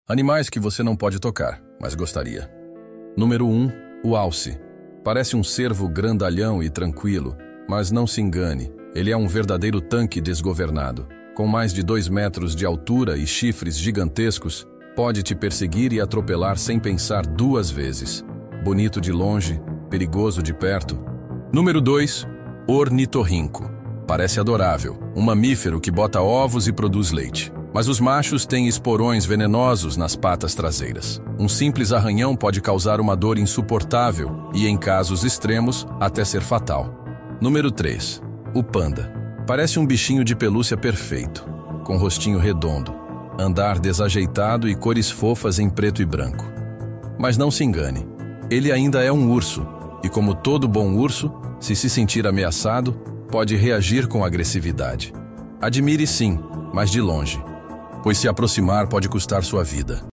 Animais que você não pode tocar, mas gostaria. Número 1. O alce. Parece um cervo grandalhão e tranquilo, mas não se engane, ele é um verdadeiro tanque desgovernado. Com mais de 2 metros de altura e chifres gigantescos, pode te perseguir e atropelar sem pensar 2 vezes. Bonito de longe, perigoso de perto. Número 2. Ornitorrinco. Parece adorável, um mamífero que bota ovos e produz leite. Mas os machos têm esporões venenosos nas patas traseiras. Um simples arranhão pode causar uma dor insuportável e, em casos extremos, até ser fatal. Número 3. O panda. Parece um bichinho de pelúcia perfeito, com rostinho redondo, andar desajeitado e cores fofas em preto e branco. Mas não se engane, ele ainda é um urso, e como todo bom urso, se sentir ameaçado, pode reagir com agressividade. Admire sim, mas de longe, pois se aproximar pode custar sua vida.